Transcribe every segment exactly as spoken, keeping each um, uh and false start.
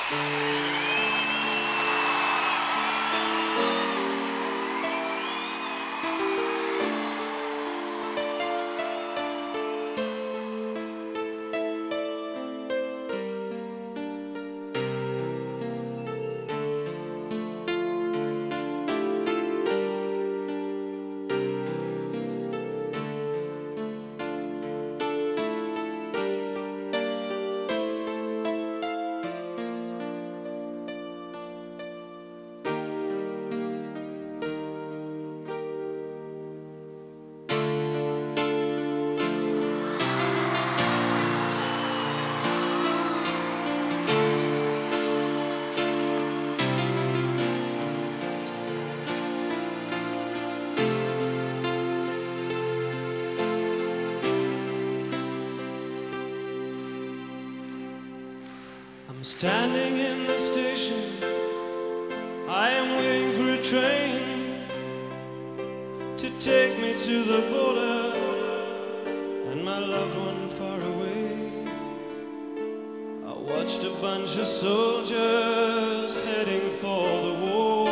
I'm standing in the station, I am waiting for a train to take me to the border and my loved one far away. I watched a bunch of soldiers heading for the war.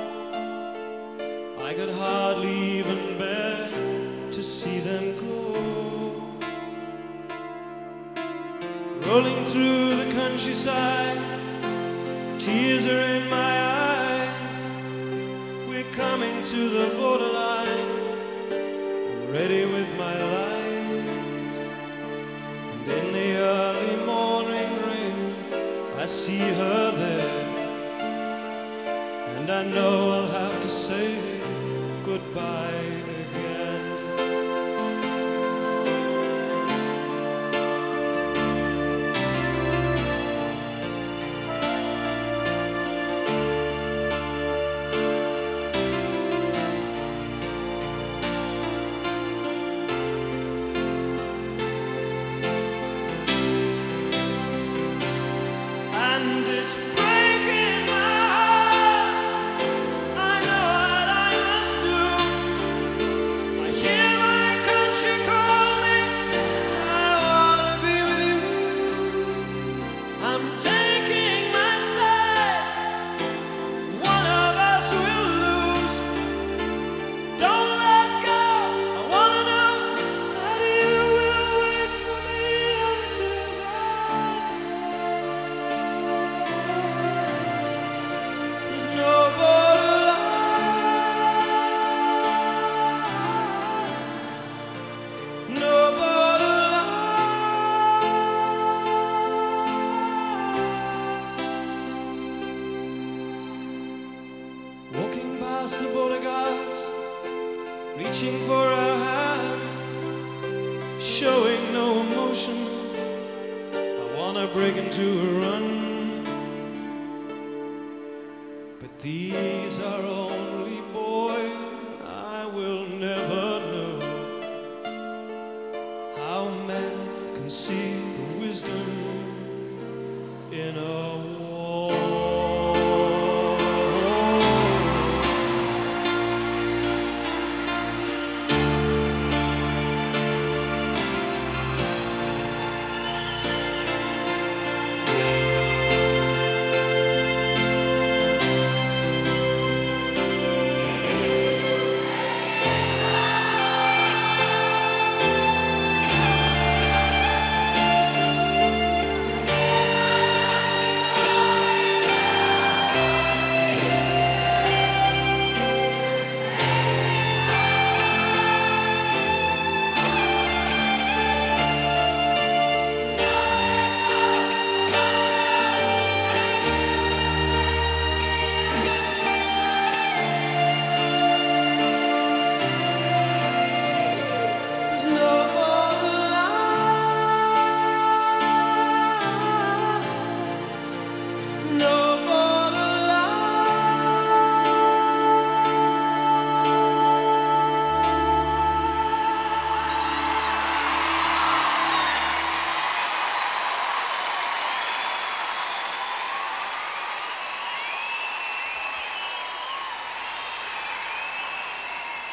I could hardly even bear to see them go. Rolling through the countryside, tears are in my eyes. We're coming to the borderline, I'm ready with my lies. And in the early morning rain, I see her there, and I know I'll have to say goodbye again. And it's breaking my heart. I know what I must do. I hear my country call me. I wanna be with you. I'm taking my side. One of us will lose. Don't let go. I wanna know that you will wait for me until then. There's no borderline, no borderline. Walking past the border guards, reaching for a hand, showing no emotion. I wanna break into a run. But these are only boys. I will never know how men can see the wisdom in a